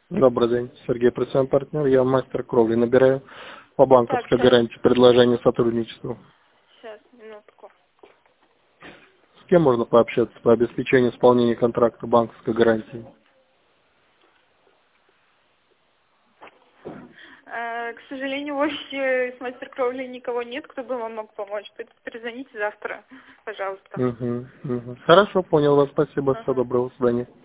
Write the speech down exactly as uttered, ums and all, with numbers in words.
Добрый день, Сергей, представляем партнер. Я мастер кровли. Набираю по Так, банковской сейчас, гарантии предложение сотрудничества. сейчас, минутку. С кем можно пообщаться по обеспечению исполнения контракта банковской гарантии? Э, к сожалению, в офисе с мастер-кровли никого нет, кто бы вам мог помочь. Поэтому перезвоните завтра, пожалуйста. Угу, угу. Хорошо, понял вас. Спасибо. Всего Ага. доброго. До свидания.